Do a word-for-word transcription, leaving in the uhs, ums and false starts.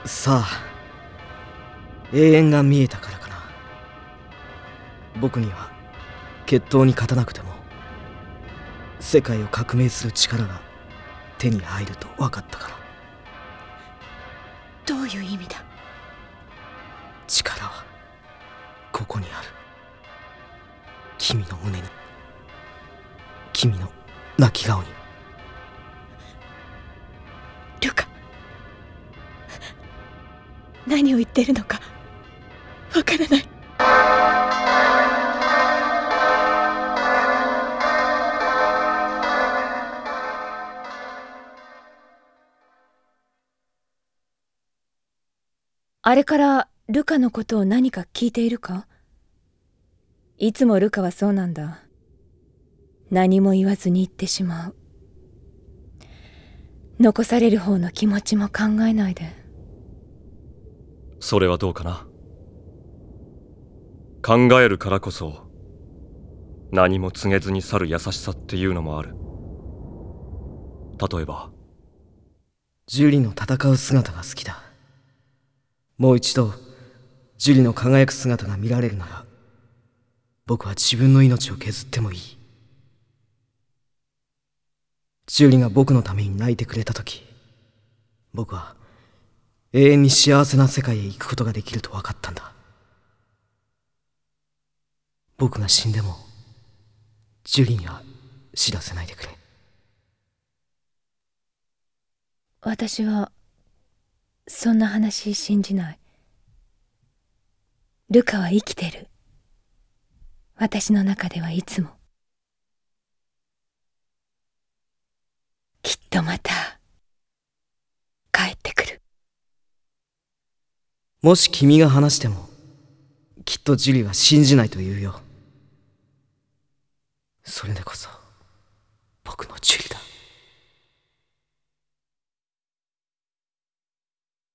さあ、永遠が見えたからかな。僕には決闘に勝たなくても世界を革命する力が手に入ると分かったから。 どういう意味だ？ 力はここにある。君の胸に、君の泣き顔に。 ルカ、何を言ってるのかわからない。あれからルカのことを何か聞いているか？いつもルカはそうなんだ。何も言わずに言ってしまう。残される方の気持ちも考えないで。 それはどうかな。考えるからこそ何も告げずに去る優しさっていうのもある。例えばジュリの戦う姿が好きだ。もう一度ジュリの輝く姿が見られるなら、僕は自分の命を削ってもいい。ジュリが僕のために泣いてくれた時、僕は永遠に幸せな世界へ行くことができると分かったんだ。僕が死んでもジュリには知らせないでくれ。 私はそんな話信じない。ルカは生きてる。私の中ではいつも。きっとまた帰ってくる。 もし君が話してもきっとジュリは信じないと言うよ。それでこそ